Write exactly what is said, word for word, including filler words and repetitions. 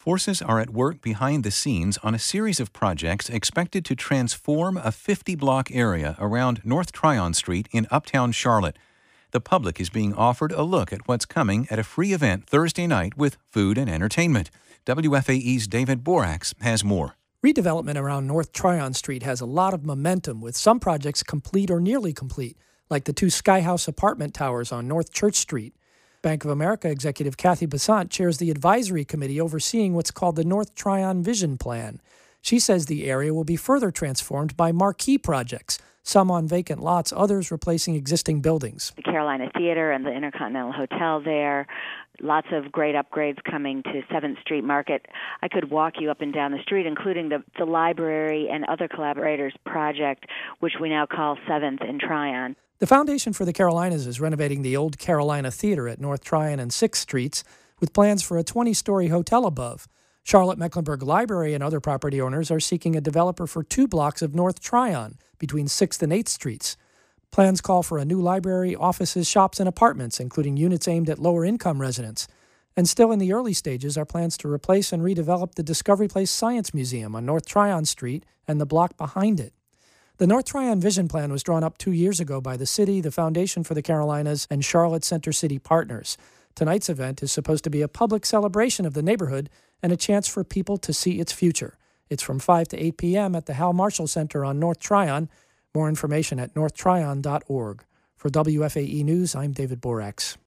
Forces are at work behind the scenes on a series of projects expected to transform a fifty-block area around North Tryon Street in uptown Charlotte. The public is being offered a look at what's coming at a free event Thursday night with food and entertainment. W F A E's David Borax has more. Redevelopment around North Tryon Street has a lot of momentum, with some projects complete or nearly complete, like the two Sky House apartment towers on North Church Street. Bank of America executive Kathy Bessant chairs the advisory committee overseeing what's called the North Tryon Vision Plan. She says the area will be further transformed by marquee projects, some on vacant lots, others replacing existing buildings. The Carolina Theater and the Intercontinental Hotel there, lots of great upgrades coming to seventh Street Market. I could walk you up and down the street, including the, the library and other collaborators project, which we now call seventh in Tryon. The Foundation for the Carolinas is renovating the old Carolina Theater at North Tryon and sixth Streets, with plans for a twenty-story hotel above. Charlotte Mecklenburg Library and other property owners are seeking a developer for two blocks of North Tryon between sixth and eighth Streets. Plans call for a new library, offices, shops, and apartments, including units aimed at lower-income residents. And still in the early stages are plans to replace and redevelop the Discovery Place Science Museum on North Tryon Street and the block behind it. The North Tryon Vision Plan was drawn up two years ago by the city, the Foundation for the Carolinas, and Charlotte Center City partners. Tonight's event is supposed to be a public celebration of the neighborhood and a chance for people to see its future. It's from five to eight p.m. at the Hal Marshall Center on North Tryon. More information at north tryon dot org. For W F A E News, I'm David Borax.